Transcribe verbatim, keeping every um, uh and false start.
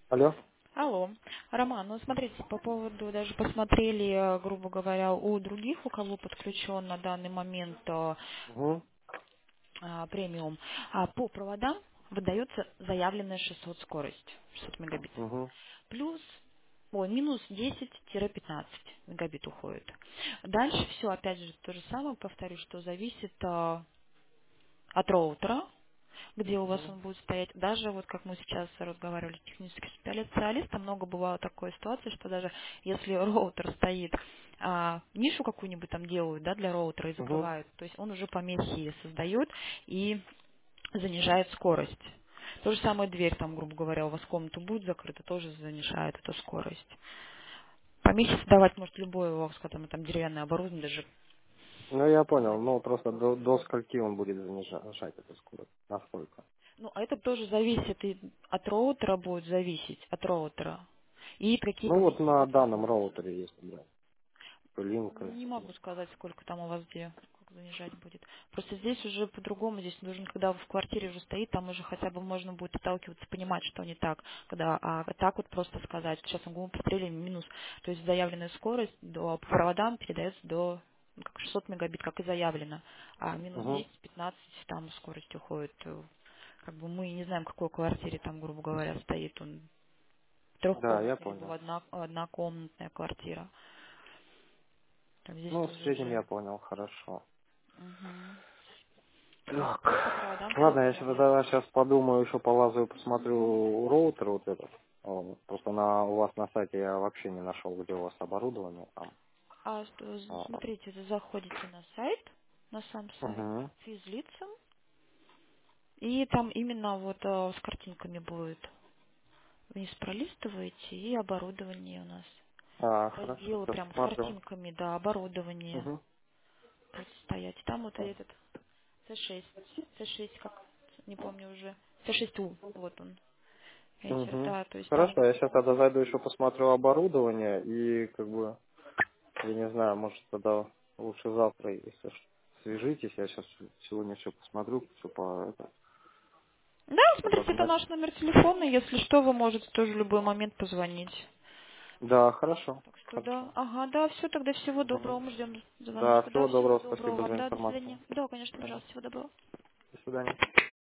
Алло. Алло. Роман, ну смотрите, по поводу, даже посмотрели, э, грубо говоря, у других, у кого подключен на данный момент э, Угу. а, премиум, а, по проводам выдается заявленная шестьсот скорость, шестьсот мегабит. Угу. Плюс, ой, минус десять-пятнадцать мегабит уходит. Дальше все, опять же, то же самое, повторюсь, что зависит э, от роутера, где у вас Угу. он будет стоять. Даже вот как мы сейчас разговаривали с техническим специалистом, много бывало такой ситуации, что даже если роутер стоит, а, нишу какую-нибудь там делают, да, для роутера и Угу. закрывают, то есть он уже помехи создает и занижает скорость. То же самое дверь, там, грубо говоря, у вас комната будет закрыта, тоже занижает эту скорость. Помехи создавать может любое у вас, когда там деревянное оборудование, даже Ну, я понял. заводить. Ну, просто до, до скольки он будет занижать эту скорость? Насколько? Ну, а это тоже зависит и от роутера будет зависеть, от роутера. И какие Ну, вот помехи на будут данном создаваться. роутере есть, да. Линка. Не могу сказать, сколько там у вас где, как занижать будет. Просто здесь уже по-другому, здесь нужно, когда в квартире уже стоит, там уже хотя бы можно будет отталкиваться, понимать, что не так. Когда, а так вот просто сказать, сейчас мы посмотрели минус, то есть заявленная скорость до, по проводам передается до ну, как шестьсот мегабит, как и заявлено, а минус Угу. десять-пятнадцать там скорость уходит. э, Как бы мы не знаем, в какой квартире там, грубо говоря, стоит он. Да, я Трехкомнатная, либо понял. одна, однокомнатная квартира. Там здесь Ну, в тоже среднем уже. я понял, хорошо. Мгм. То есть Так. по, по проводам все Ладно, я сейчас, заявлено. тогда сейчас подумаю, еще полазаю, посмотрю роутер вот этот. О, просто на у вас на сайте я вообще не нашел, где у вас оборудование там. А что, з- А, смотрите, вы заходите на сайт, на сам сайт, Угу. физлицам, и там именно вот э, с картинками будет. Вниз пролистываете, и оборудование у нас. А, хорошо, Разделы сейчас прям с смотрю. картинками, да, оборудование Угу. будет стоять. Там вот этот С шесть, С шесть, как, не помню уже. С шесть У, вот он. Этер, Угу. да, то есть там. Хорошо, я сейчас тогда зайду еще посмотрю оборудование и как бы, я не знаю, может тогда лучше завтра, если ж- свяжитесь, я сейчас сегодня все посмотрю, все по это, Да, чтобы смотрите, это знать. наш номер телефона. Если что, вы можете тоже в любой момент позвонить. Да, хорошо, Так что да. хорошо. Ага, да, все, тогда всего Мгм. доброго. Мы ждем Да, звоночка. Да, всего всего доброго, доброго спасибо вам. за Да, до информацию. свидания. Да, конечно, Мгм. пожалуйста, всего доброго. До свидания.